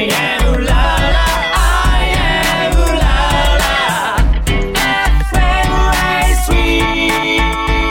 I am la la I am la la FMI3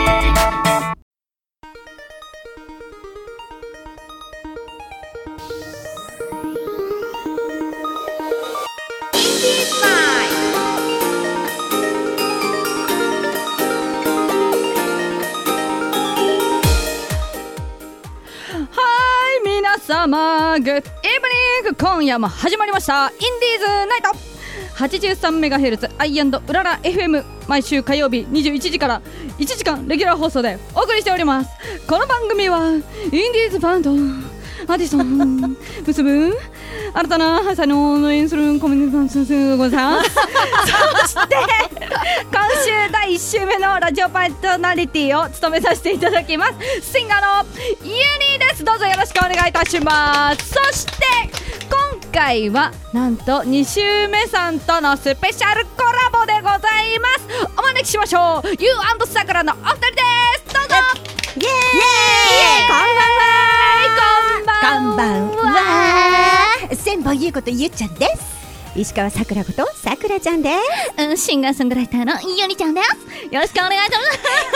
皆様グッドイブニング、今夜も始まりましたインディーズナイト 83MHz アイ&うらら FM、 毎週火曜日21時から1時間レギュラー放送でお送りしております。この番組はインディーズバンドアーティスト結ぶ新たな才能の演するコミュニティでございます。そして今週第1週目のラジオパーソナリティを務めさせていただきますシンガーのユニです。どうぞよろしくお願いいたします。そして今回はなんと2週目さんとのスペシャルコラボでございます。お招きしましょう、ユー&さくらのお二人です。どうぞ。 イエーイ、 こんばんは。 こんばんは。千本優子とゆっちゃんです。石川さくらことさくらちゃんです。 シンガーソングライターのゆにちゃんです。よろしくお願いします。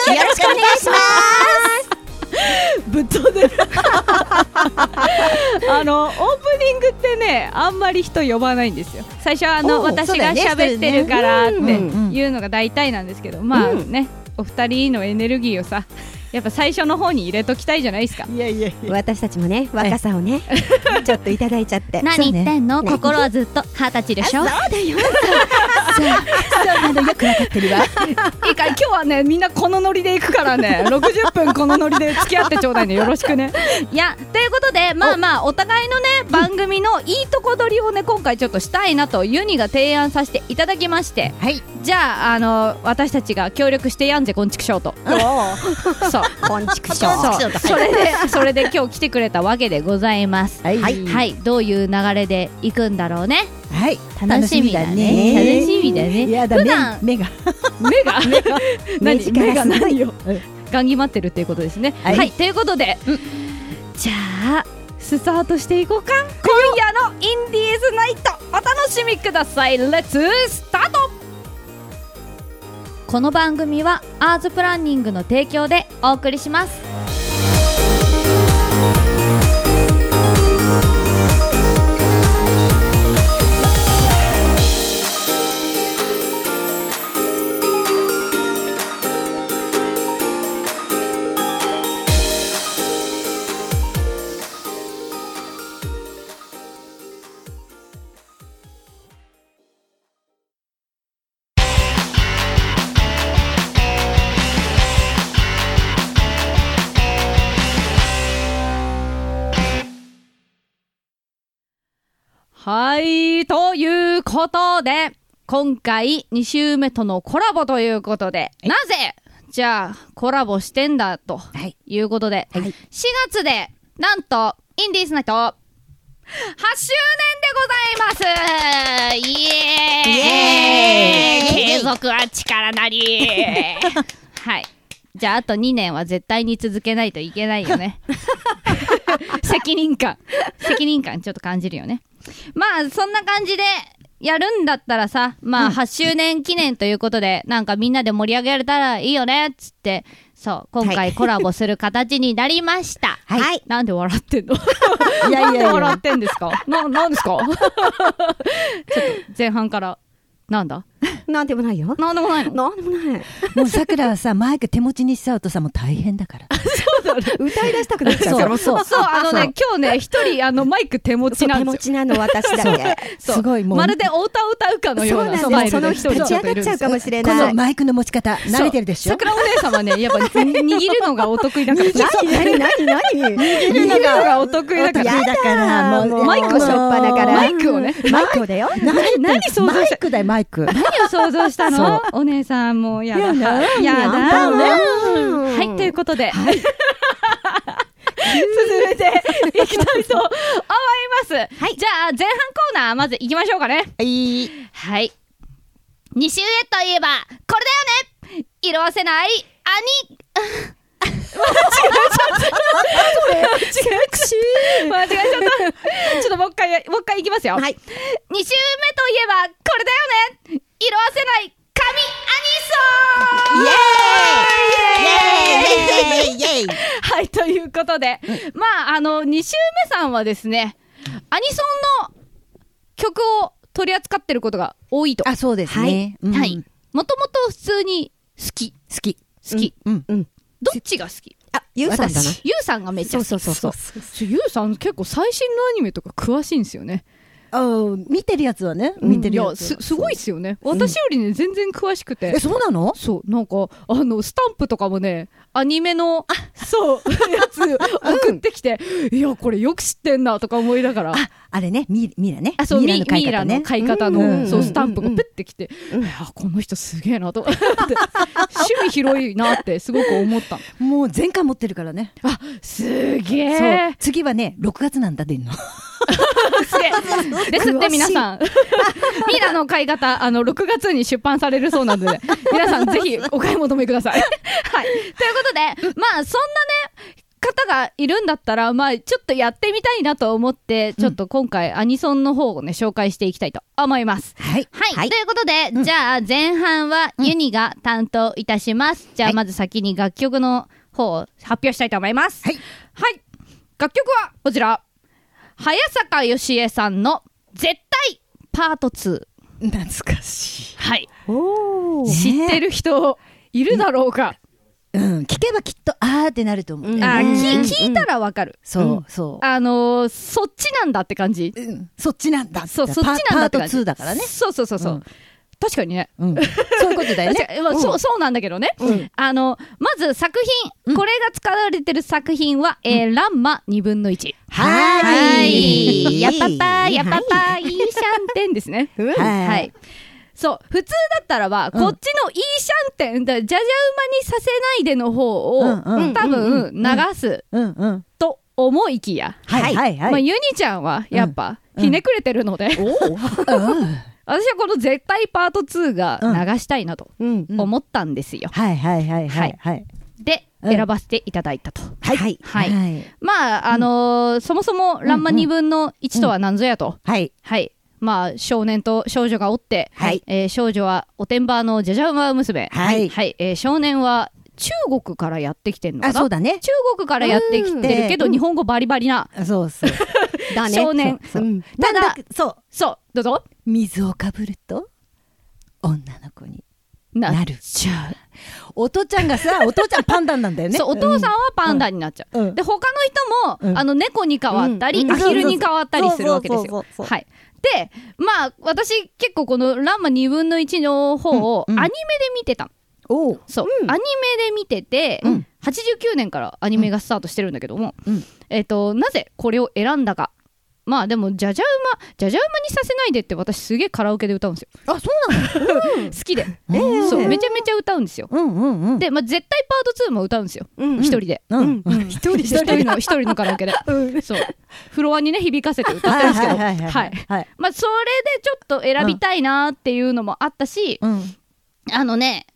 よろしくお願いしますぶっ飛んでるオープニングってね、あんまり人呼ばないんですよ。最初は私が喋ってるからっていうのが大体なんですけど、まあね、お二人のエネルギーをさ、やっぱ最初の方に入れときたいじゃないですか。 いやいやいや、 私たちもね、若さをねちょっといただいちゃって。 何言ってんの、心はずっと20歳でしょ。 そうだよそうなの、よくわかってるわ。 いいかい、今日はねみんなこのノリで行くからね60分このノリで付き合ってちょうだいね、よろしくね。いや、ということで、まあまあお互いのね番組のいいとこ取りをね今回ちょっとしたいなとユニが提案させていただきまして、 はい、 じゃあ私たちが協力してやんぜこんちくしょうと。そうこんちくしょう。 それで今日来てくれたわけでございます。はい、はい、どういう流れで行くんだろうね。 はい、 楽しみだね。楽しみだね。 やだ、 普段目が何目が何よ。ガンギ待ってるっていうことですね。 はい、 はい、ということで、じゃあスタートしていこうか。今夜のインディーズナイトお楽しみください。レッツスタート。この番組はアーズプランニングの提供でお送りします。はい、ということで今回2週目とのコラボということで、なぜじゃあコラボしてんだということで、4月でなんとインディーズナイト8周年でございます。イエーイ、継続は力なりはい、じゃああと2年は絶対に続けないといけないよね責任感ちょっと感じるよね。まあそんな感じでやるんだったらさ、まあ8周年記念ということで、なんかみんなで盛り上げられたらいいよねっつって、そう今回コラボする形になりましたはい、なんで笑ってんのいやいやいや、 なんで笑ってんですか。なんですかちょっと前半からなんだなんでもないよ。 なんでもないの。 なんでもない。 もうさくらはさ、マイク手持ちにしちゃうとさ、もう大変だから。 そうだね、歌い出したくなっちゃうから。 そう今日ね一人マイク手持ちなんですよ。 手持ちなの私だけ。 すごい、もうまるでお歌を歌うかのようなスタイルで。 その人立ち上がっちゃうかもしれない。 このマイクの持ち方慣れてるでしょ。 桜お姉様ね、やっぱ握るのがお得意だから。 何握るのがお得意だから。 だからもうマイクしょっぱだから。 マイクをね、 マイクだよ。 何想像した。 マイクだよ、マイク。 何を想像したのお姉さん。もうやだはい、ということで進めていきたいと思います。はい、じゃあ前半コーナーまず行きましょうかね。はい、2週へといえばこれだよね、色褪せない兄間違えちゃった。ちょっともう一回回いきますよ。 はい。 2週目といえばこれだよね、色あせない神アニソン。 イエーイイエーイイエーイはいということで、まあ2週目さんはですね、アニソンの曲を取り扱ってることが多いと。 あ、そうですね。うんはい。もともと普通に好き。 好き。 うんうん。 どっちが好き？ あ、ゆうさんだな。 ゆうさんがめっちゃ好き。そうゆうさん結構最新のアニメとか詳しいんですよね。 見てるやつはね。見てるやつ。 いや、すごいっすよね。私よりね、全然詳しくて。 そうなの？ そう、なんか、スタンプとかもね、アニメの、そう、やつ送ってきて、いや、これよく知ってんな、とか思いながら。 あれね、ミラね。 そう、ミの買いイラの方ね。 買い方の、そう、スタンプがプッてきて、いや、この人すげえな、と。趣味広いなって、すごく思った。 もう全巻持ってるからね。 あ、すげそうえ。 次はね、6月なんだ、出んの。 すげえ。ですって皆さん。ミイラの買い方、6月に出版されるそうなので、皆さんぜひお買い求めください。はい。ということで、まあ、そんなね、方がいるんだったら、まあ、ちょっとやってみたいなと思って、ちょっと今回アニソンの方をね、紹介していきたいと思います。 はい。 はい。ということで、じゃあ前半はユニが担当いたします。じゃあまず先に楽曲の方を発表したいと思います。 はい。 はい。楽曲はこちら。早坂芳恵さんの絶対パート2。 懐かしい。 はい。 おー。 知ってる人いるだろうか。 聞けばきっと、あーってなると思う。 聞いたらわかる。 そう。 そっちなんだって感じ。 そっちなんだ。 そう、そっちなんだって感じ。 パート2だからね。 そう。確かにね。 そういうことだよね。 そうなんだけどね。まず作品、これが使われてる作品は、ランマ2分の1。はい。やっぱぱ、いいシャンテンですね。はい。そう。普通だったらば、こっちのいいシャンテン、じゃじゃ馬にさせないでの方を、多分、流す、と思いきや。 はい。 まあ、ユニちゃんは、やっぱ、ひねくれてるので、私はこの絶対パート2が流したいなと思ったんですよ。 はい。 で、選ばせていただいたと。 はい。 まあ、そもそもランマ2分の1とは何ぞやと。はい。まあ、少年と少女がおって、少女はおてんばのじゃじゃ馬娘。少年は中国からやってきてんのかな。 そうだね。 中国からやってきてるけど、日本語バリバリな。 そう。 だね。 少年。ただ、そう、どうぞ。 水をかぶると、女の子になる。お父ちゃんがさ、お父ちゃんパンダなんだよね。 そう、お父さんはパンダになっちゃう。で、他の人も、猫に変わったり、アヒルに変わったりするわけですよ。はい。で、まあ、私結構このランマ2分の1の方をアニメで見てたの。そう、アニメで見てて、89年からアニメがスタートしてるんだけども、なぜこれを選んだか。まあでも、じゃじゃ馬にさせないでって私すげえカラオケで歌うんですよ。 あ、そうなの？ 好きで。そう、めちゃめちゃ歌うんですよ。で、まあ絶対パート2も歌うんですよ。一人で。一人のカラオケで。そう。フロアにね、響かせて歌ってるんですけど。はい。まあ、それでちょっっと選びたいなっていうのもあったし、最近ね、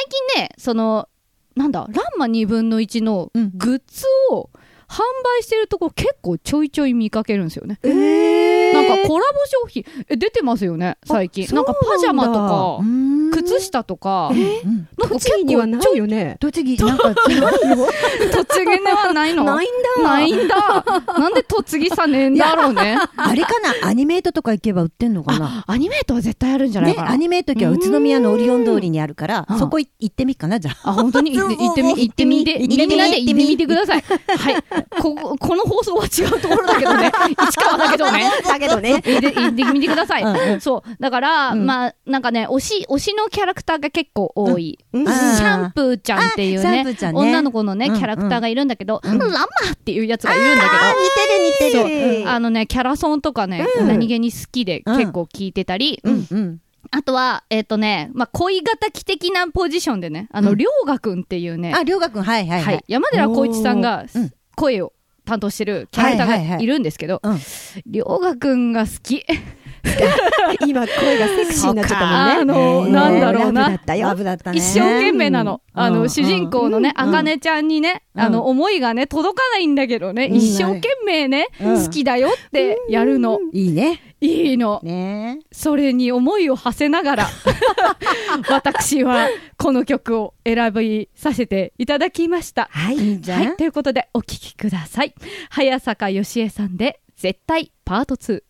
なんだ、ランマ2分の1のグッズを販売してるところ結構ちょいちょい見かけるんですよね。なんかコラボ商品出てますよね最近。なんかパジャマとか靴下とか、なんか栃木にはないよね。 栃木なんか栃木にはないの？ないんだ。なんで栃木さねえんだろうね。 あれかな、アニメートとか行けば売ってんのかな。 アニメートは絶対あるんじゃないかな。 アニメートは宇都宮のオリオン通りにあるから、そこ行ってみっかな、じゃあ。 本当に行ってみてください。はい。この放送は違うところだけどね。市川だけどね。行ってみてください。そう。だから、まあ、なんかね、推しのキャラクターが結構多い。シャンプーちゃんっていうね、女の子のね、キャラクターがいるんだけど、ランマっていうやつがいるんだけど、似てる。キャラソンとかね、何気に好きで結構聞いてたり、あとは、まあ、恋敵的なポジションでね、りょうがくんっていうね、 りょうがくん、はい。 山寺宏一さんが声を担当してるキャラクターがいるんですけど、りょうがくんが好き。 今声がセクシーになっちゃったもんね。 なんだろうな。 ラブだったよ。 ラブだったね。 一生懸命なの。主人公のね、あかねちゃんにね、思いがね、届かないんだけどね、一生懸命ね、好きだよってやるの。 いいね。 いいの。 ね。 それに思いを馳せながら、私はこの曲を選びさせていただきました。 はい。 いいじゃん。 はい。ということで、お聴きください。早坂よしえさんで、絶対パート2。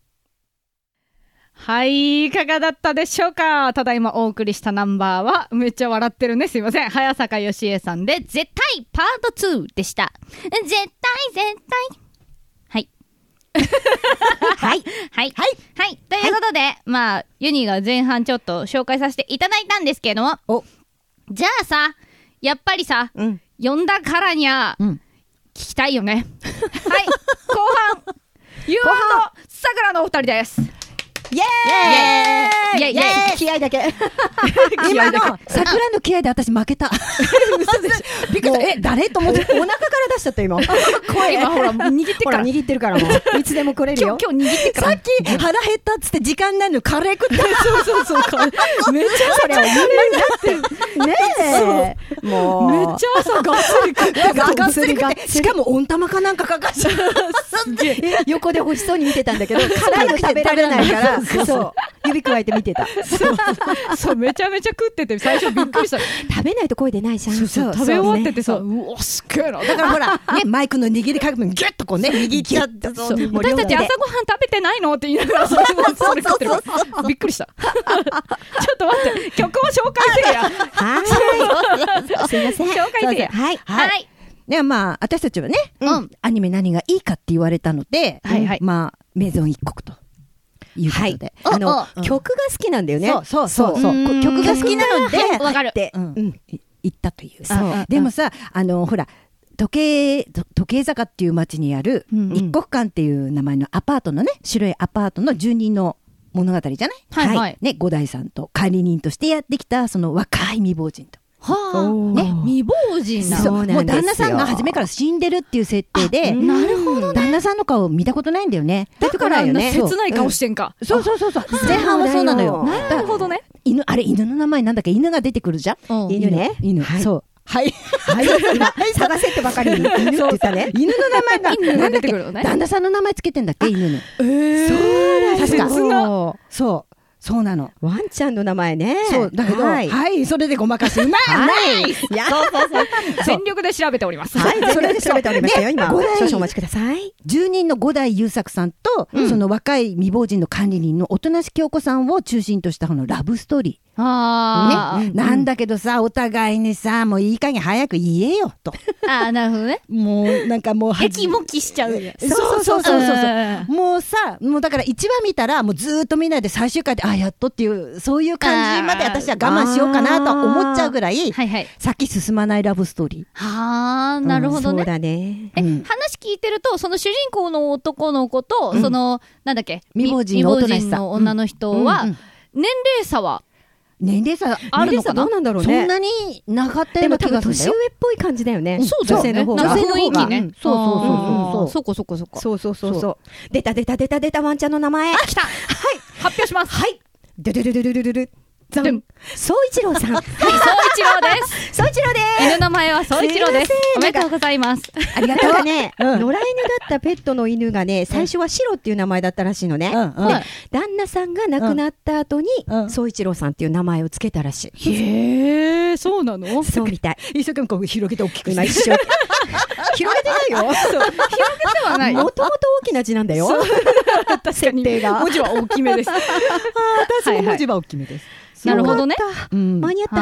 はい、いかがだったでしょうか。ただいまお送りしたナンバーは、めっちゃ笑ってるね。すいません。早坂よしえさんで、絶対パート2でした。絶対。はい。はい。はい。はい。ということで、まあ、ユニが前半ちょっと紹介させていただいたんですけども、じゃあさ、やっぱりさ、呼んだからにゃ、聞きたいよね。はい。後半、ユー&さくらのお二人です。 イエーイイエーイイエーイ気合だけ今の桜の気合で私負けた。びっくりした。誰と思って。 お腹から出しちゃった今声今ほら握ってから握ってるからもういつでも来れるよ。 今日握ってからさっき腹減ったっつって時間ないのカレー食って。 そうめっちゃそれをねえもうめっちゃ朝がっつり食ってがっつり食って、しかも温玉かなんかかかっちゃう。 横で欲しそうに見てたんだけど辛いの食べられないからそう指くわえて見てた。 そうめちゃめちゃ食ってて最初びっくりした。 食べないと声出ないじゃん。 そう食べ終わっててさ、うわすっげえな。 だからほらねマイクの握りかけもギュッとこうね握っちゃって、 私たち朝ごはん食べてないのって言いながらそれ食ってる。びっくりした。ちょっと待って曲を紹介せえや。 はいすいません紹介せえや。はいでまあ私たちはねアニメ何がいいかって言われたので、まあメゾン一国ということで、 曲が好きなんだよね。 そう曲が好きなのでわかるって言ったという。でもさほら時計坂っていう町にある一国館っていう名前のアパートのね白いアパートの住人の物語じゃない。はいね、五代さんと管理人としてやってきたその若い未亡人と。 はあ、ね、未亡人なの。もう旦那さんが初めから死んでるっていう設定で、 なるほどね。 旦那さんの顔見たことないんだよね。 だからあんな切ない顔してんか。 そう前半はそうなのよ。 なるほどね。 犬の名前なんだっけ。犬が出てくるじゃん。 犬ね。 犬。そう。はい探せってばかりに犬って言ったね。 犬の名前なんだっけ。旦那さんの名前つけてんだっけ犬の。そうだ。確か。そうなの。 ワンちゃんの名前ね。 そうだけど、はいそれでごまかしうまい。 全力で調べております。 はい、それで調べておりますよ今。少々お待ちください。 住人の五代優作さんとその若い未亡人の管理人の音無京子さんを中心としたこのラブストーリー。なんだけどさお互いにさもういい加減早く言えよと。 なるほどね。 もうなんかもうエキモキしちゃう。 そうもうさもうだから1話見たらもうずーっと見ないで最終回でやっとっていうそういう感じまで私は我慢しようかなと思っちゃうぐらい先進まないラブストーリー。なるほどね。 そうだね。 話聞いてるとその主人公の男の子とそのなんだっけ未亡人の女の人は年齢差はあるのかな。 どうなんだろうね。そんなになかったような気がするんだよ。 年上っぽい感じだよね。 そうだよね。 女性の雰囲気ね。 そうそう出たワンちゃんの名前。 来た。はい。発表します。はい。 ドゥルルルルルルル。総一郎さん。はい、総一郎です。 総一郎です。 犬の名前は総一郎です。おめでとうございます。 ありがとうね。野良犬だったペットの犬がね、最初はシロっていう名前だったらしいのね。旦那さんが亡くなった後に、総一郎さんっていう名前をつけたらしい。 へえ、そうなの？ そうみたい。 一生懸命こう広げて大きく今一生広げてないよ。 広げてはない。 もともと大きな字なんだよ。 確かに文字は大きめです。 私も文字は大きめです。 なるほどね。 間に合った。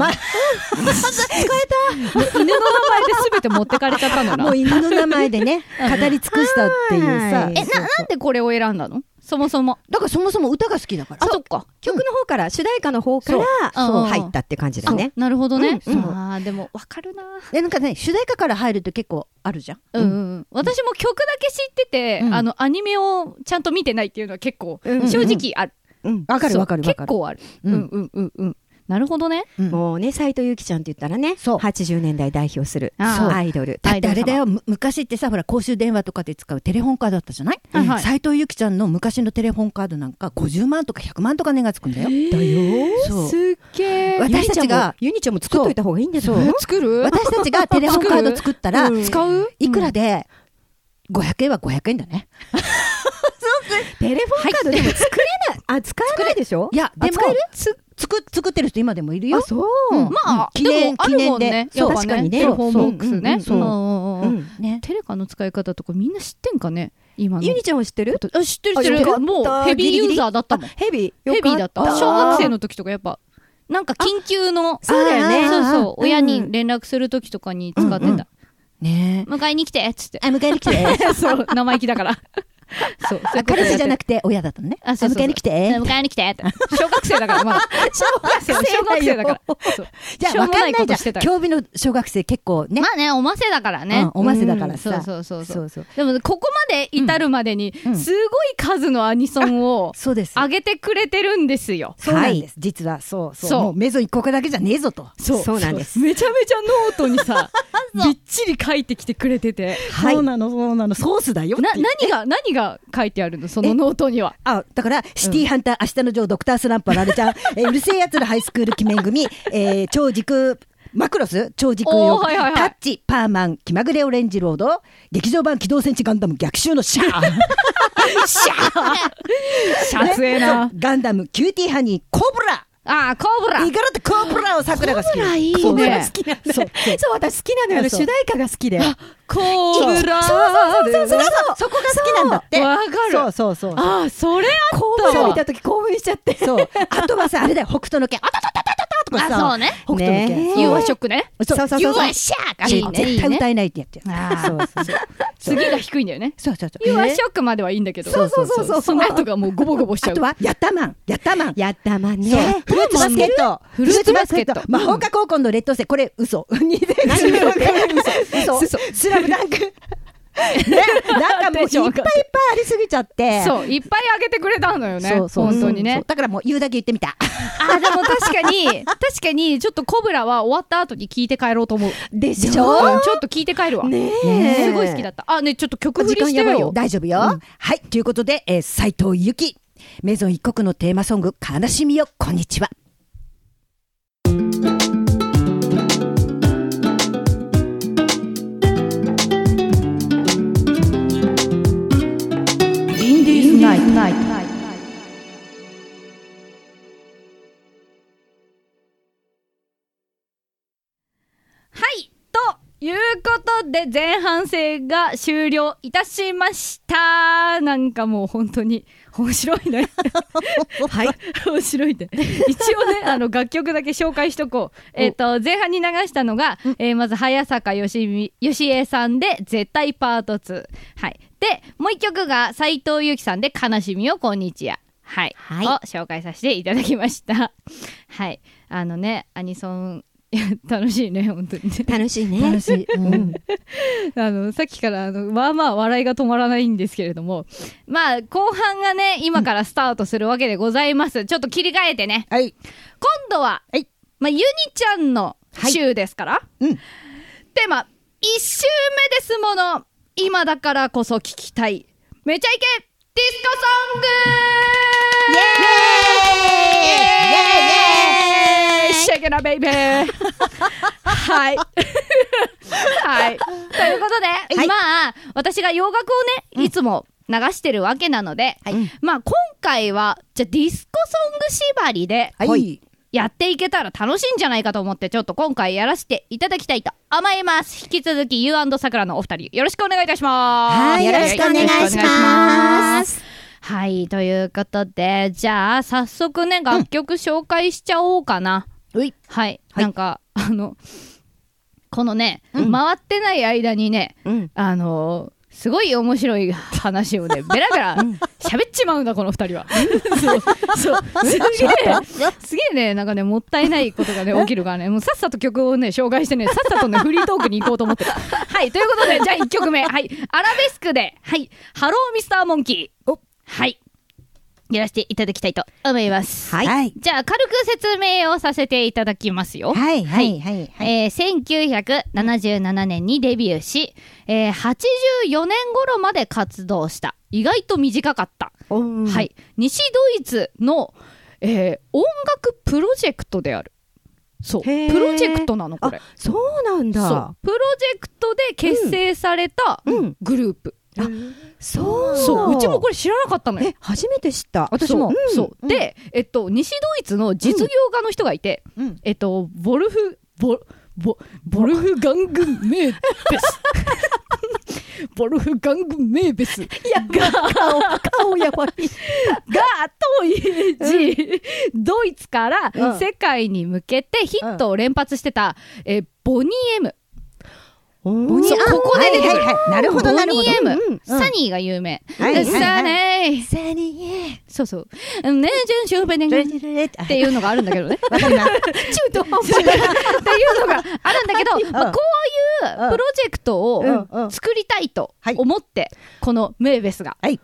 使えた。犬の名前で全て持ってかれちゃったんだな。 もう犬の名前でね、語り尽くしたっていうさ。 なんでこれを選んだの？そもそも。 だからそもそも歌が好きだから。 そっか。 曲の方から、主題歌の方から入ったって感じだね。 なるほどね。でもわかるな。 なんかね、主題歌から入ると結構あるじゃん。 私も曲だけ知ってて、アニメをちゃんと見てないっていうのは結構正直ある。 わかる。 結構ある。ななるほどね。 もうね、斉藤由貴ちゃんって言ったらね、80年代代表するアイドル。 だってあれだよ、昔ってさ、ほら、公衆電話とかで使うテレホンカードだったじゃない？斉藤由貴ちゃんの昔のテレホンカードなんか50万とか100万とか値がつくんだよ。 だよ。 すっげえ。 私たちが、ユニちゃんも作っといた方がいいんですよ。 作る？ 私たちがテレホンカード作ったら、 使う？ いくらで、500円は500円だね。 テレフォンカードでも作れない。使えないでしょ？ いや、でも、作ってる人今でもいるよ。 そう。 まあ、記念で。 確かにね。 テレフォンボックスね。 ね。 テレカの使い方とかみんな知ってんかね？今の。 ユニちゃんは知ってる？ 知ってる。もうヘビーユーザーだったもん。 ヘビーだった。小学生の時とかやっぱ、なんか緊急の、 そうだよね。 そう、親に連絡する時とかに使ってた。 ね、 迎えに来てっつって。 迎えに来て。 そう、生意気だから。そう、 彼氏じゃなくて親だったのね。迎えに来て。 迎えに来てって。小学生だから、まだ。小学生だから。 じゃあ、わかんないじゃん。競技の小学生結構ね。 まあね、おませだからね。 おませだからさ。 そう。でも、ここまで至るまでに、すごい数のアニソンを、上げてくれてるんですよ。 そうなんです。実は、そう。もうメゾ一個だけじゃねえぞと。 そうなんです。 めちゃめちゃノートにさ、びっちり書いてきてくれてて。 そうなの。ソースだよ。 何が書いてあるのそのノートには。 だから、シティハンター、明日のジョー、ドクタースランプ、ラレちゃん、うるせえやつらハイスクール記念組、超時空、マクロス、超時空よ、タッチ、パーマン、気まぐれオレンジロード、劇場版機動戦士ガンダム逆襲のシャー。 シャツえな。 ガンダム、キューティーハニー、コブラ。 コブラ。 イガラとコブラを桜が好き。 コブラいいね。 コブラ好きなんだ。そう、私好きなのよ。主題歌が好きで。 コブラ。 そこが好きなんだって。 わかる。 そう。 それあった。 コブラ見たとき興奮しちゃって。 そう。あとはさ、あれだよ、北斗の拳。とかさ。 そうね。 北斗の拳。 ユーアショックね。 そう。 ユーアシャーが絶対歌えないってやってる。 そう。次が低いんだよね。 そう。 ユーアショックまではいいんだけど。 そう。 その後がもうゴボゴボしちゃう。 あとは、ヤッタマンね。 フルーツバスケット。 魔法科高校の劣等生。これ、嘘。嘘。スラムダンク。なんかもういっぱいありすぎちゃって。 そう、いっぱいあげてくれたのよね。本当にね。 だからもう言うだけ言ってみた。 でも確かに、ちょっとコブラは終わった後に聞いて帰ろうと思う。 でしょ？ ちょっと聞いて帰るわ。すごい好きだった。ね、ちょっと曲振りしてよ。 大丈夫よ。はい、ということで、斉藤由貴。メゾン一国のテーマソング、悲しみよ、こんにちは。 はい、ということで前半戦が終了いたしました。なんかもう本当に面白いね。はい、面白いね。一応ね、楽曲だけ紹介しとこう。前半に流したのが、まず早坂よしえさんで絶対パート2。はい。で、もう一曲が斉藤由貴さんで悲しみよこんにちは。はい。を紹介させていただきました。はい。アニソン、楽しいね、本当にね。 楽しいね。 楽しい。 さっきからまあ笑いが止まらないんですけれども、まあ後半がね今からスタートするわけでございます。ちょっと切り替えてね。 はい。 今度は、まあユニちゃんの週ですから。テーマ1週目ですもの。今だからこそ聞きたい。めちゃイケディスコソング。シェイケナベイベー。はい。はい。ということで、まあ、私が洋楽をね、いつも流してるわけなので、まあ、今回は、じゃあディスコソング縛りで、やっていけたら楽しいんじゃないかと思って、ちょっと今回やらせていただきたいと思います。引き続き、You and さくらのお二人、よろしくお願いいたします。 はい、よろしくお願いします。 はい、ということで、じゃあ、早速ね、楽曲紹介しちゃおうかな。はい。なんか、このね、回ってない間にね、すごい面白い話をね、ベラベラ喋っちまうんだ、この二人は。そう。すげえね、なんかね、もったいないことがね、起きるからね、もうさっさと曲をね、紹介してね、さっさとね、フリートークに行こうと思ってた。はい、ということで、じゃあ1曲目。はい、アラベスクで、はい、ハローミスターモンキー。はい。 やらせていただきたいと思います。 はい。 じゃあ、軽く説明をさせていただきますよ。 はい。 1977年にデビューし、84年頃まで活動した。意外と短かった。はい。西ドイツの、音楽プロジェクトである。そう。プロジェクトなの、これ。 そうなんだ。そう。 プロジェクトで結成されたグループ。 そう。 うちもこれ知らなかったのよ。 初めて知った。 私も。そう。で、西ドイツの実業家の人がいて、ボルフガングメーベス。ボルフガングメーベスが顔やばい。 当時、ドイツから世界に向けてヒットを連発してた、ボニー M。 ボニー、 ここで出てくる。 なるほど、なるほど。 ボニー M、サニーが有名。サニー。そうそう。ね、ジュンシューベネンっていうのがあるんだけどね。 中途半端っていうのがあるんだけど、こういうプロジェクトを作りたいと思って、このメーベスが。はい。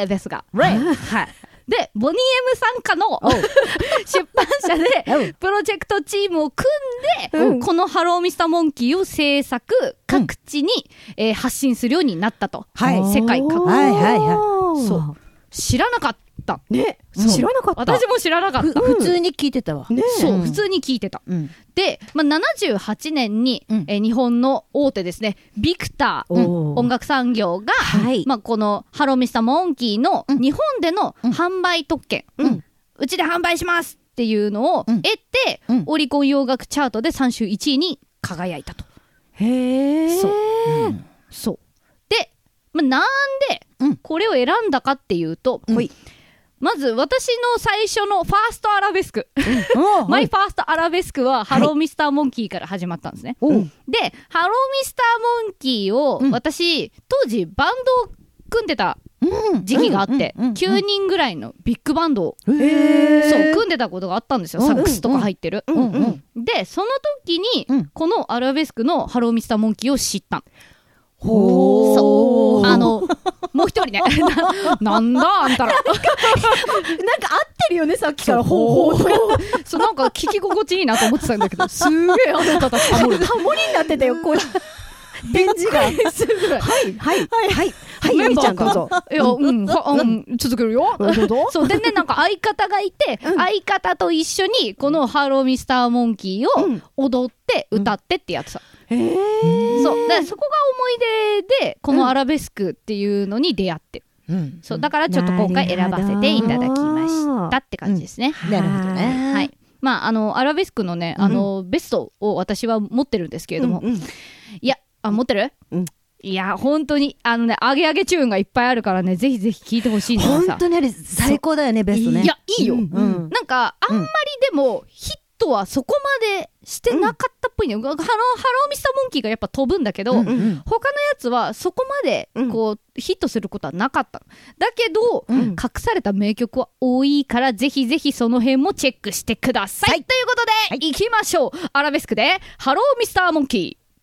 で、ボニー M 傘下の出版社でプロジェクトチームを組んで、このハローミスターモンキーを制作、各地に発信するようになったと。世界各地。そう。知らなかった。 ね。知らなかった。 私も知らなかった。 普通に聞いてたわ。 そう、普通に聞いてた。で、78年に日本の大手ですね、ビクター音楽産業が、このハローミスターモンキーの日本での販売特権、うちで販売しますっていうのを得て、オリコン洋楽チャートで3週1位に輝いたと。そう。で、なんでこれを選んだかっていうと、まず私の最初のファーストアラベスクマイファーストアラベスクはハローミスターモンキーから始まったんですね。で、ハローミスターモンキーを私当時バンドを組んでた時期があって9人ぐらいのビッグバンドをそう組んでたことがあったんですよ。サックスとか入ってる。で、その時にこのアラベスクのハローミスターモンキーを知ったの。そう。もう一人ね。なんだあんたら。なんか合ってるよね、さっきから。ほう。そう、なんか聞き心地いいなと思ってたんだけど、すげえあなたたちハモリになってたよ、これ。返事が。はい。メンバーか。いや、続けるよ。そう。でね、なんか相方がいて、相方と一緒にこのハローミスターモンキーを踊って歌ってってやってた。そう。だからそこが思い出で、このアラベスクっていうのに出会ってる。そう。だからちょっと今回選ばせていただきましたって感じですね。 なるほどね。 はい。アラベスクのね、ベストを私は持ってるんですけれども、いや、持ってる？いや、本当に、アゲアゲチューンがいっぱいあるからね、ぜひぜひ聴いてほしいんだけどさ。 本当にあれ、最高だよね、ベストね。 いや、いいよ。なんか、あんまりでも、ヒットはそこまでしてなかったっぽいね。ハローミスターモンキーがやっぱ飛ぶんだけど、他のやつはそこまで、ヒットすることはなかった。だけど、隠された名曲は多いから、ぜひぜひその辺もチェックしてください。ということで、行きましょう。アラベスクで、ハローミスターモンキー。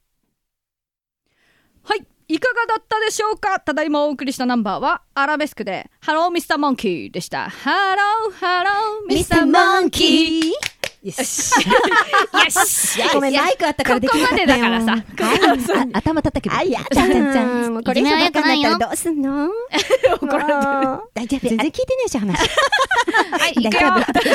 はい。いかがだったでしょうか。ただいまお送りしたナンバーはアラベスクでハローミスターモンキーでした。ハローミスターモンキー。よし。 ごめん、マイクあったからできなかったよ。 ここまでだからさ。 頭叩けば。 じゃん。これ以上バカになったらどうすんの？ 怒られてる。 大丈夫。全然聞いてねえし、話。 はい、行くよ。次行くよ。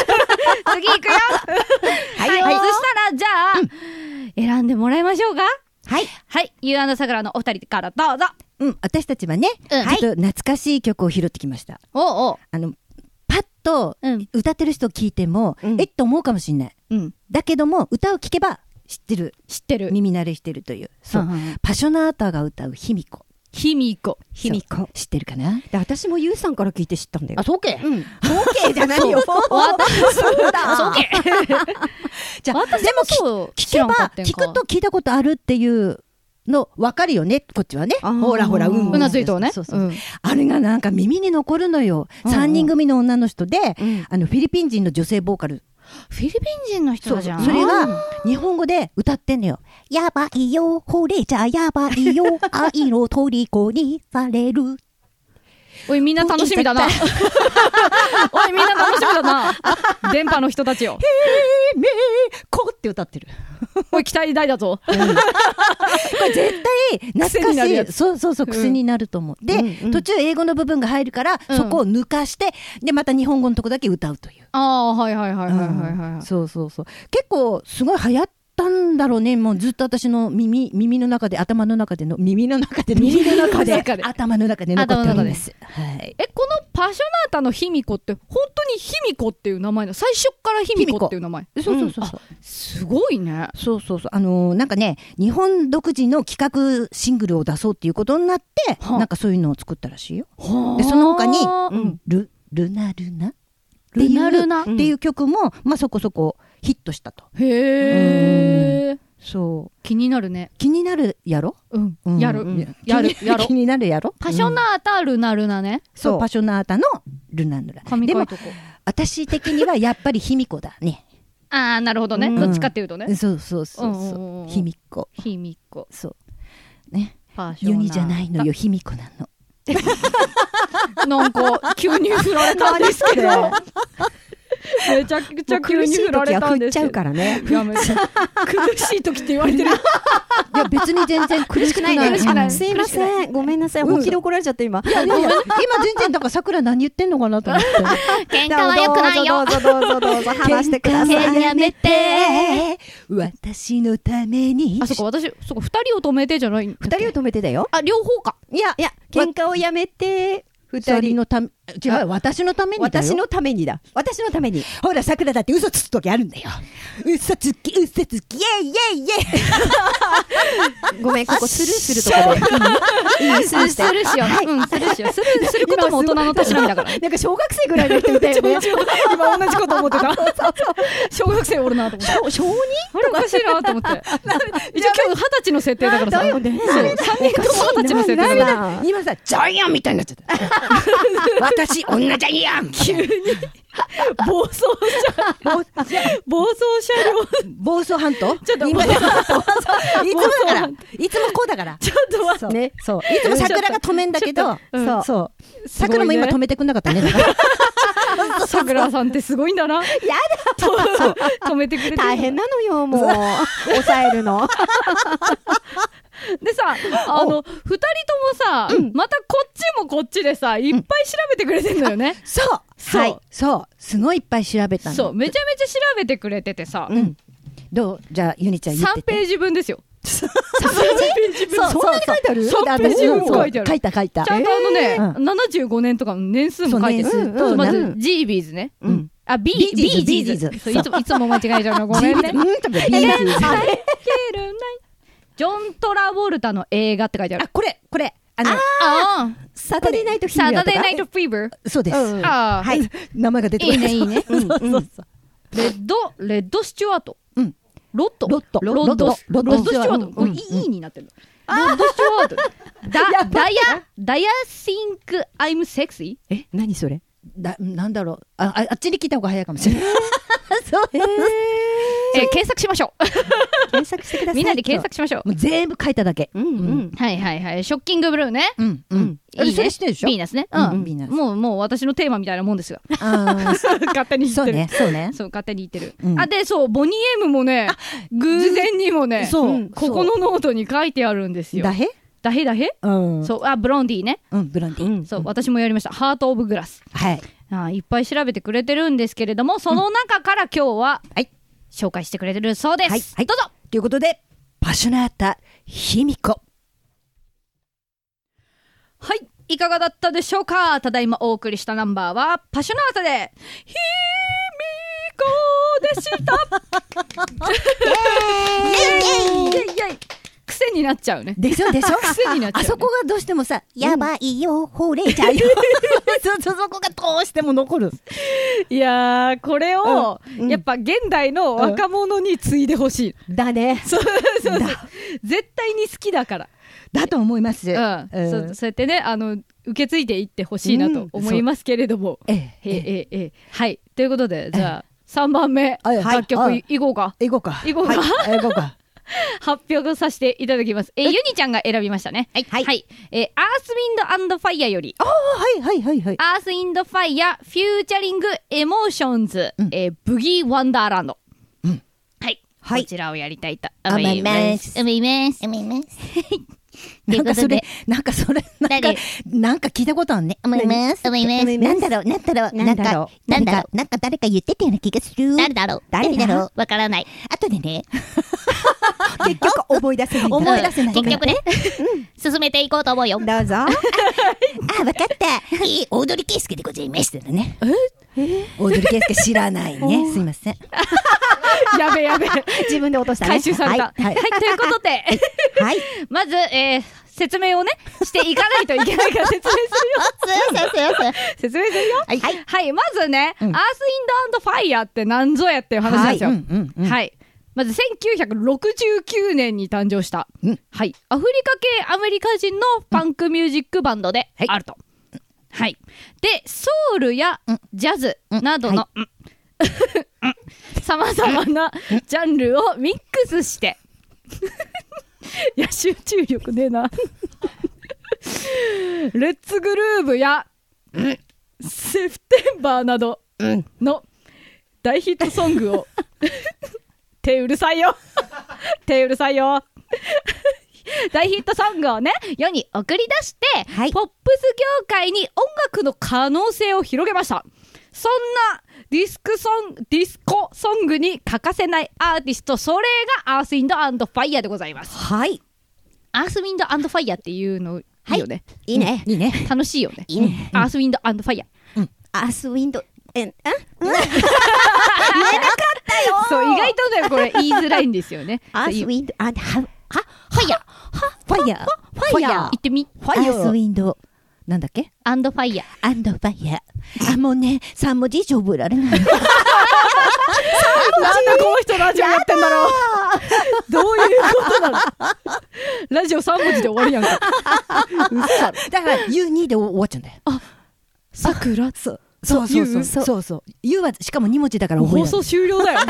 はい。そしたら、じゃあ、選んでもらいましょうか。はい。ユー&サクラのお二人からどうぞ。 私たちはね、ちょっと懐かしい曲を拾ってきました。パッと歌ってる人を聞いても、と思うかもしれない。だけども、歌を聴けば知ってる。耳慣れしてるという。そう。パショナータが歌う卑弥呼。 卑弥呼。 知ってるかな？ 私もユウさんから聞いて知ったんだよ。 あ、そうけ。 そうけじゃないよ。そうだ。 そうけ。 じゃあ、でも聞くと聞いたことあるっていうの分かるよね、こっちはね。ほら、うなずいとね。 あれがなんか耳に残るのよ。3人組の女の人で、フィリピン人の女性ボーカル。 フィリピン人の人じゃん。 それが日本語で歌ってんのよ。やばいよ、これじゃやばいよ、愛の虜にされる。 おいみんな楽しみだな。おいみんな楽しみだな。電波の人たちよ。 めーこって歌ってる。 おい期待大だぞ。 これ絶対懐癖になるやつかしい。そうそうそう、癖になると思う。で、途中英語の部分が入るから、そこを抜かしてでまた日本語のとこだけ歌うという。 ああはいはいはいはいはいはい。 そうそうそう。結構すごい流行ったんだろうね。もうずっと私の耳の中で頭の中での頭の中で残ってるんです。はい。 このパショナータの卑弥呼って本当に卑弥呼っていう名前の最初から卑弥呼っていう名前。 そうそうそうそう。 すごいね。 そうそうそう。なんかね、日本独自の企画シングルを出そうっていうことになって、なんかそういうのを作ったらしいよ。でその他にルナっていう曲もまあそこそこヒットしたと。 へえ。 そう。 気になるね。 気になるやろ？ やる。 気になるやろ？ パショナータルナルナね。 そう。パショナータのルナ。でも私的にはやっぱり卑弥呼だね。 ああなるほどね。どっちかっていうとね。 そうそうそう。卑弥呼。そうね。ユニじゃないのよ、卑弥呼なの。 なんか急に振られたんですけど。めちゃくちゃ急に振られたんですけど。 苦しい時は振っちゃうからね。 苦しい時って言われてる。 いや別に全然苦しくない。 すいません、ごめんなさい、本気で怒られちゃって今。 いや今全然だから桜何言ってんのかなと思って。 喧嘩は良くないよ。 どうぞ話してください。 やめて。 私のために。 あそこ2人を止めてじゃない。 2人を止めてだよ。 あ両方か。 いや喧嘩をやめて。 2人のため、違う、私のためにだよ。 私のためにだ。私のために。 ほら、桜だって嘘つくときあるんだよ。嘘つき、イェイイェイイェイごめん、ここスルーするとこで。いいスルーして。 スルーしよう。スルーしよう。スルーすることも大人のたしなみだから。 なんか小学生ぐらいの人いたよね。 今同じこと思ってた。小学生おるなと思って。 小 2？ あれおかしいなと思って。一応今日20歳の設定だからさ。3人とも20歳の設定だから。 今さ、ジャイアンみたいになっちゃった。私、女ジャイアン急に暴走暴走半島ちょっと今いつもこうだからちょっと待ってね、そういつも桜が止めんだけど、そう桜も今止めてくんなかったね。 桜さんってすごいんだな。やだ止めてくれて大変なのよ、もう抑えるの。 でさ、2人ともさ、またこっちもこっちでさ、いっぱい調べてくれてんのよね。 そうすごいいっぱい調べたの。 そうめちゃめちゃ調べてくれててさ、 どうじゃあユニちゃん言ってて。 3ページ分ですよ。 3ページ分。 そんなに書いてある？ 3ページ分書いてある。 書いた。 ちゃんと75年とかの年数も書いてる。まずジービーズね。あ、ビーズ。いつも間違えちゃうのごめんね。ジョン・トラボルタの映画って書いてある。 あ、これサタデーナイトフィーバーとか。 サタデーナイトフィーバー。 そうです。 はい。 名前が出てこない。 いいね。レッドスチュワート。ロッドスチュワート。これ E になってる。ロッドスチュワート。ダヤシンクアイムセクシー？ 何それ？ なんだろう。あっちに聞いた方が早いかもしれない。 検索しましょう。 検索してください。 みんなで検索しましょう。 もう全部書いただけ。 はい。ショッキングブルーね。 それ知ってるでしょ？ ビーナスね。もう私のテーマみたいなもんですよ。勝手に言ってる。 そうね。 そう勝手に言ってる。でそうボニー M もね偶然にもねここのノートに書いてあるんですよ。ダヘそうブロンディね。 ブロンディ。 そう私もやりました。ハートオブグラス。はい。いっぱい調べてくれてるんですけれども、その中から今日は紹介してくれてるそうです。どうぞ。 ということでパショナータ卑弥呼。 はい、いかがだったでしょうか。ただいまお送りしたナンバーはパショナータで卑弥呼でした。イエイ癖になっちゃうね。 でしょ癖になっちゃう、ね、 あそこがどうしてもさ、やばいよ惚れちゃうよ。そこがどうしても残る。 いやーこれを、やっぱ現代の若者に継いでほしい。 だね。 そう絶対に好きだからだと思います。 そうやってね受け継いでいってほしいなと思いますけれども。はいということでじゃあ3番目楽曲いこうか。 発表させていただきます。ユニちゃんが選びましたね。はい。アースウィンド&ファイヤーより。 はい。 アースウィンドファイヤー、フューチャリング、エモーションズ、ブギーワンダーランド。はい。こちらをやりたいと思います。 なんかそれ、なんか聞いたことあるね。 思います。なんだろう。なんか誰か言ってたような気がする。誰だろう。わからない。後でね。 結局思い出せない。 結局ね。進めていこうと思うよ。 どうぞ。 わかった。オードリー圭介でございましたね。 オードリー圭介知らないね。すいません。 やべ。 自分で落としたね。 回収された。はい。ということで、まず、説明をね、していかないといけないから説明するよ。はい。まずね、アースウィンド&ファイヤーって何ぞやっていう話なんですよ。はい。まず1969年に誕生した、はい。アフリカ系アメリカ人のパンクミュージックバンドであると。はい。で、ソウルやジャズなどの、様々なジャンルをミックスして、いや、集中力ねえな。レッツグルーブや、セプテンバーなどの大ヒットソングを、手うるさいよ。大ヒットソングをね、世に送り出して、ポップス業界に音楽の可能性を広げました。そんなディスコソングに欠かせないアーティスト、それがアースウィンド&ファイヤーでございます。 はい。 アースウィンド&ファイヤーっていうのいいよね。 いいね。 楽しいよね。アースウィンド&ファイヤー。 アースウィンド、言えなかったよ。 そう、意外とね、これ言いづらいんですよね。 アースウィンド&ファイヤー。 言ってみ。 アースウィンド。なんだっけ？ アンドファイヤー。もうね、3文字以上覚えられない。なんでこの人ラジオやってんだろう。どういうことなの？ラジオ3文字で終わるやんか。 だから U2 で終わっちゃうんだよ。 さくら。 そう。U はしかも2文字だから覚えられない。 放送終了だよ。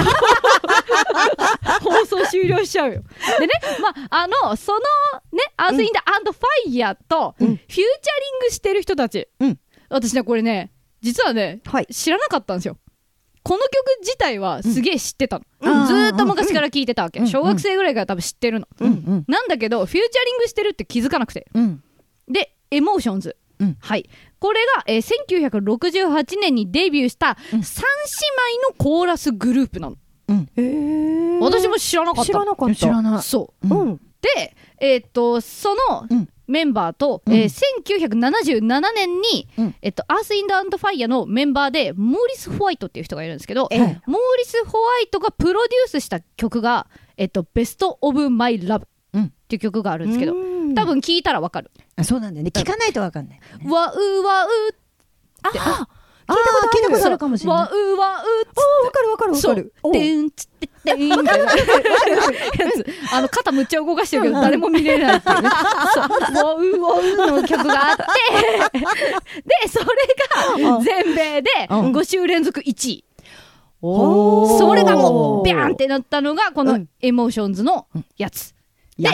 放送終了しちゃうよ。でね、そのね、アースウィンド&ファイヤーとフューチャリングしてる人たち。私ね、これね、実はね、知らなかったんですよ。この曲自体はすげえ知ってたの。ずーっと昔から聞いてたわけ。小学生ぐらいから多分知ってるの。なんだけど、フューチャリングしてるって気づかなくて。で、エモーションズ。はい。これが、1968年にデビューした3姉妹のコーラスグループなの。私も知らなかった。 知らない。 そう。で、そのメンバーと、1977年に、アースウィンド&ファイヤーのメンバーで、モーリス・ホワイトっていう人がいるんですけど、モーリス・ホワイトがプロデュースした曲が、ベスト・オブ・マイ・ラブっていう曲があるんですけど、多分聞いたらわかる。 そうなんだよね。聞かないとわかんない。 わうわうって。 聞いたことあるかもしれない。 わうわうっつって。 わかる。 てんつっててんみたいなやつ。肩むっちゃ動かしてるけど誰も見れないっていうね。わうわうの曲があって、で、それが全米で5週連続1位。それがもう、ビャーンってなったのが、このエモーションズのやつ。はい。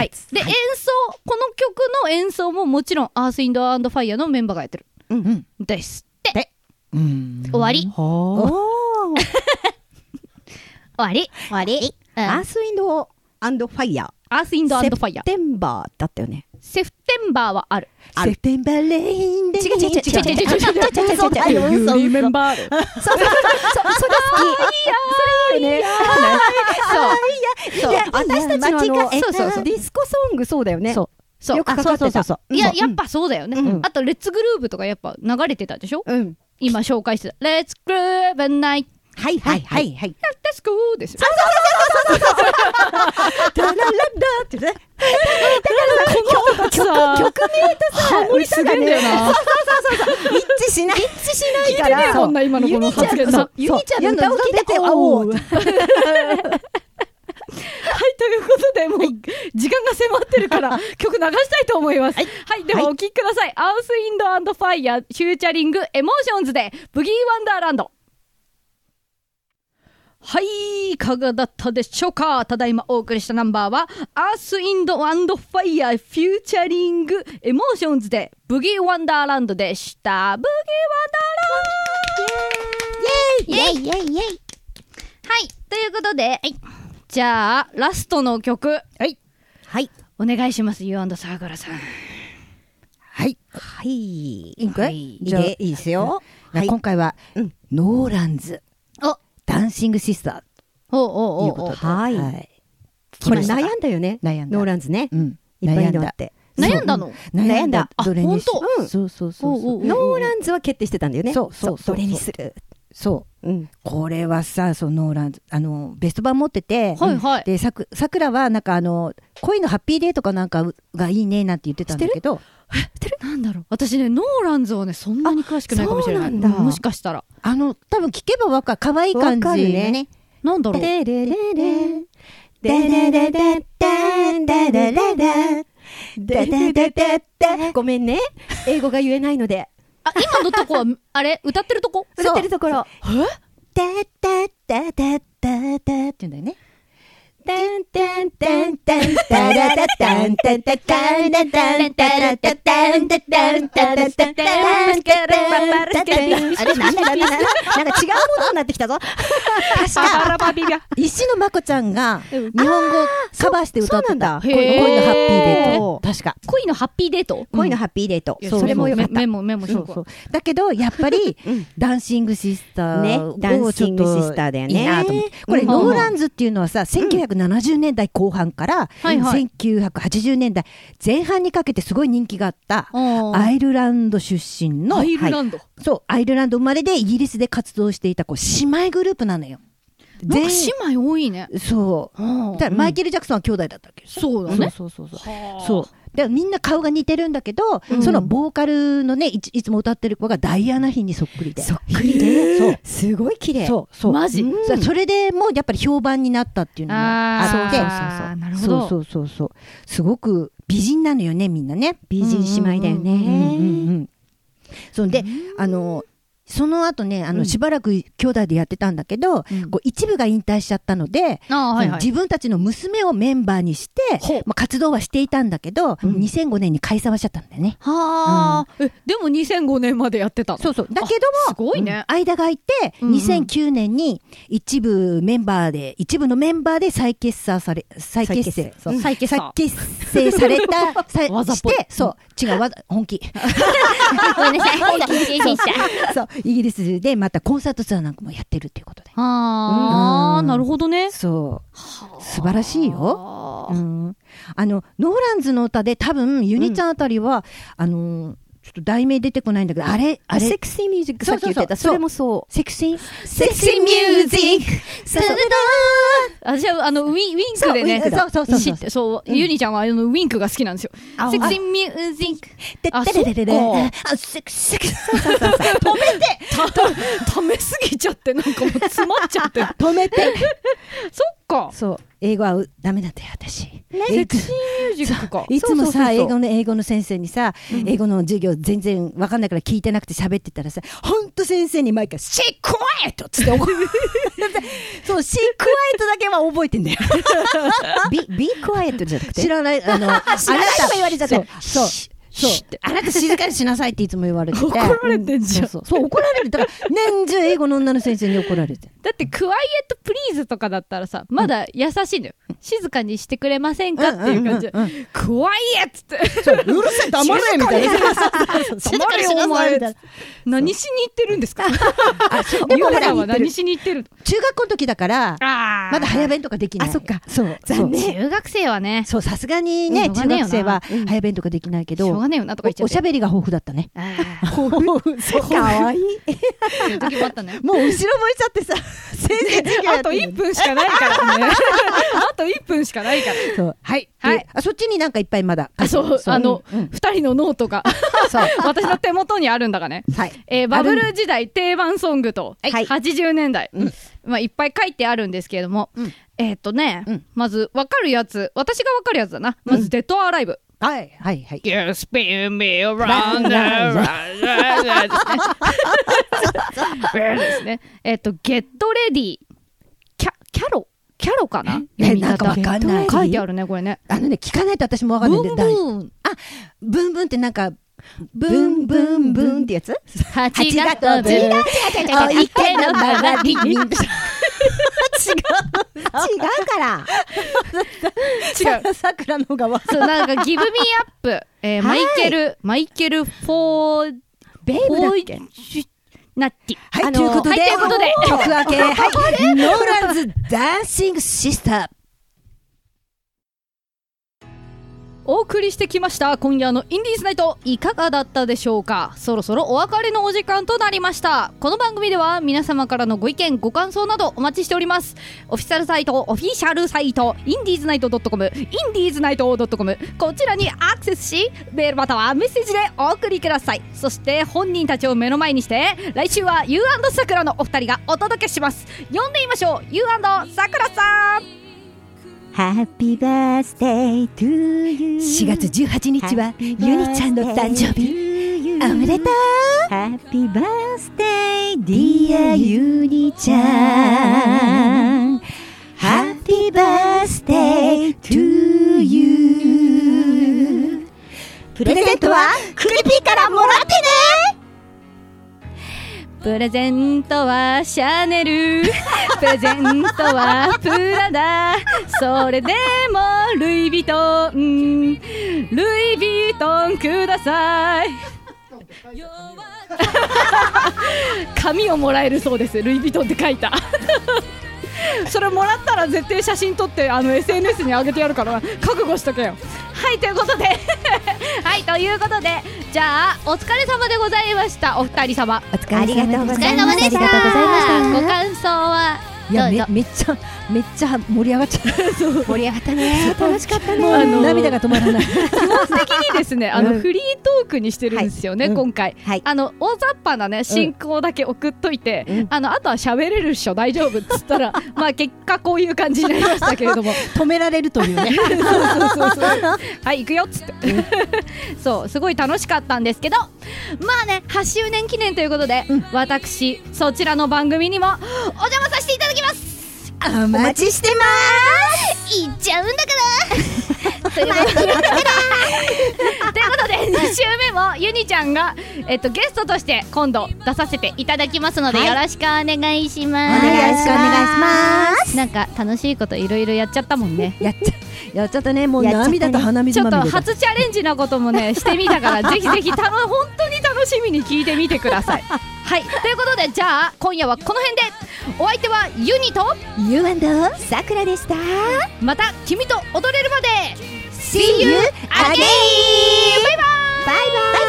で、この曲の演奏ももちろん、アースウィンド&ファイヤーのメンバーがやってる。ですって。終わり。終わり。 アースウィンド&ファイヤー。 アースウィンド&ファイヤー。 セプテンバーだったよね。 セプテンバーはある。 セプテンバーレインで。 違う。 リメンバー。そう。 それ好き。ね。そう。私たちのディスコソングそうだよね。 そう。 よくかかってた。 いや、やっぱそうだよね。あと、レッツグルーブとかやっぱ流れてたでしょ？今紹介してた。レッツグルーブナイト。 はい。 レッツゴーですよ。 そう。ダラララってね。だからさ、曲名とさ、 ハモリすげえんだよな。 そう。一致しないから。 こんな今のこの発言さ。 ユニちゃんの歌を聴いて、おー。 はい、ということで、もう、時間が迫ってるから、曲流したいと思います。はい、ではお聴きください。アースウィンド&ファイヤー、フューチャリング、エモーションズで、ブギーワンダーランド。 はいいかがだったでしょうか。ただいまお送りしたナンバーはアースインド&ファイヤーフューチャリングエモーションズでブギーワンダーランドでした。ブギーワンダーランドイエーイイエイイエイイエイ。はい、ということで、じゃあラストの曲、お願いします。ユー&サークルさん。 いいんかい？じゃあいいですよ。 今回はノーランズダンシングシスターということで、 これ悩んだよね。 悩んだ。 ノーランズね。いっぱいのあって。 悩んだの？ 悩んだ。 あ、本当？ そうそうそう。 ノーランズは決定してたんだよね。そう。どれにする？ そう。これはさ、そのノーランズベスト版持ってて、でさくらはなんか恋のハッピーデーとかなんかがいいねなんて言ってたんだけど。 なんだろう、私ねノーランズはねそんなに詳しくないかもしれない。もしかしたら多分聞けばわかる、可愛い感じね。 なんだろう。 ごめんね、英語が言えないので。 あ、今のとこはあれ歌ってるとこ？ 歌ってるところ。 って言うんだよね。 タンタンタンタンタラタタンタンタタンタタンタラタタンタタンタラタタンあれなんか違うものになってきたぞ。確か石野真子ちゃんが日本語カバーして歌ってた恋のハッピーデート。確か恋のハッピーデート。 恋のハッピーデート。 それもよかった。メモしとこう。 だけどやっぱりダンシングシスターダンシングシスターだよね。 これノーランズっていうのはさ、1970年代後半から1980年代前半にかけてすごい人気があったアイルランド出身の、 アイルランド、 そうアイルランド生まれでイギリスで活動していた姉妹グループなのよ。 なんか姉妹多いね。 そうだからマイケル・ジャクソンは兄弟だったっけ。 そうだね。 そうでみんな顔が似てるんだけど、そのボーカルのねいつも歌ってる子がダイアナ妃にそっくりで。 そっくりで。そうすごい綺麗。 そうマジ。 それでもうやっぱり評判になったっていうのもあって、 なるほど。 そうすごく美人なのよねみんなね。 美人姉妹だよね。 そんでその後ねしばらく兄弟でやってたんだけど、一部が引退しちゃったので、自分たちの娘をメンバーにして、活動はしていたんだけど、2005年に解散はしちゃったんだよね。 でも2005年までやってたの。 そうだけどもすごいね。 間が空いて2009年に一部のメンバーで再結成されたして違う本気ごめんなさい。 そうイギリスでまたコンサートツアーなんかもやってるっていうことで。 なるほどね。 そう素晴らしいよ。ノーランズの歌で多分ユニちゃんあたりはちょっと題名出てこないんだけど、あれセクシーミュージック、さっき言ってた。それもそう。 セクシーミュージック。 私はウィンクでね、そうユニちゃんはウィンクが好きなんですよ。セクシーミュージック。 セクシー。 止めすぎちゃってなんかもう詰まっちゃって止めて。 そっか。 そう英語はダメなんだよ私。 セクシーミュージックか。 いつもさ英語の先生にさ英語の授業全然わかんないから聞いてなくて喋ってたらさ、ほんと先生に毎回シークワイトっつって怒る。そうシークワイトだけは覚えてんだよ。 ビークワイトじゃなくて知らないあなた言われちゃって。 そうあなた静かにしなさいっていつも言われてて。 怒られてんじゃん。 そう怒られる。だから年中英語の女の先生に怒られて。 だってクワイエットプリーズとかだったらさまだ優しいんだよ。静かにしてくれませんかっていう感じでクワイエットってうるせえ黙れみたいな。 黙れお前何しに行ってるんですか。 でもほら何しに行ってる。 中学校の時だからまだ早弁とかできない。 あそっか。 そう残念。 中学生はね。 そうさすがにね中学生は早弁とかできないけど。 ねよなとか言っちゃっておしゃべりが豊富だったね。 かわいい。 そういう時もあったね。 もう後ろ向いちゃってさ、先生授業やってあと1分しかないからね。あと1分しかないから。 そうはいそっちになんかいっぱいまだ。 そう2人のノートが私の手元にあるんだがね。バブル時代定番ソングと80年代いっぱい書いてあるんですけれども、まず分かるやつ、私が分かるやつだな。まずデッドアライブ。 はい。 You spin me around the world ですね。Get ready。 キャロかな、 なんかわかんない。 書いてあるねこれね。 聞かないと私もわかんないんで。 ブンブン。 ブンブンってなんかブンブンブンってやつ？ 蜂が飛ぶ池の周りに。違うから違う。 さくらの方がそう、なんかギブミーアップ、マイケルフォーベイブだっけ？ ナッティ。 はい、ということで曲明け、はいノーランズダンシングシスター。 お送りしてきました今夜のインディーズナイト、いかがだったでしょうか。そろそろお別れのお時間となりました。この番組では皆様からのご意見ご感想などお待ちしております。オフィシャルサイトインディーズナイト .com インディーズナイト .com こちらにアクセスし、メールまたはメッセージでお送りください。そして本人たちを目の前にして来週は You& さくらのお二人がお届けします。読んでみましょう。 You& さくらさん、 Happy birthday to you。 4月18日はユニちゃんの誕生日。おめでとう。 Happy birthday dear ユニちゃん。 Happy birthday to you。 プレゼントはクリピーからもらってね。 プレゼントはシャネル、プレゼントはプラダ、それでもルイ・ヴィトン、ルイ・ヴィトンください。紙をもらえるそうです。ルイ・ヴィトンって書いた。それもらったら絶対写真撮ってSNS に上げてやるから覚悟しとけよ。はいということではいということで、じゃあお疲れ様でございました。お二人様お疲れ様でした。 お疲れ様でした。 ありがとうございました。 ご感想はいやめっちゃ盛り上がっちゃう。 盛り上がったね。楽しかったね。 もう涙が止まらない。 基本的にですね、フリートークにしてるんですよね、今回。大雑把なね進行だけ送っといて、あとは喋れるっしょ大丈夫っつったらまあ結果こういう感じになりましたけれども、 止められるというね。 そうはい行くよっつってそうすごい楽しかったんですけど、まあね8周年記念ということで、私そちらの番組にもお邪魔させていただきます。 お待ちしてまーす。行っちゃうんだからということで2週目もユニちゃんが、ゲストとして今度出させていただきますので、よろしくお願いします。 よろしくお願いします。 なんか楽しいこといろいろやっちゃったもんね。 やっちゃったね。もう涙と鼻水ちょっまみれだ。 と初チャレンジなこともねしてみたからぜひぜひ本当に楽しみに聞いてみてください。はいということで、じゃあ今夜はこの辺で。お相手はユニとユー&さくらでした。 また君と踊れるまで See you again。バイバイ。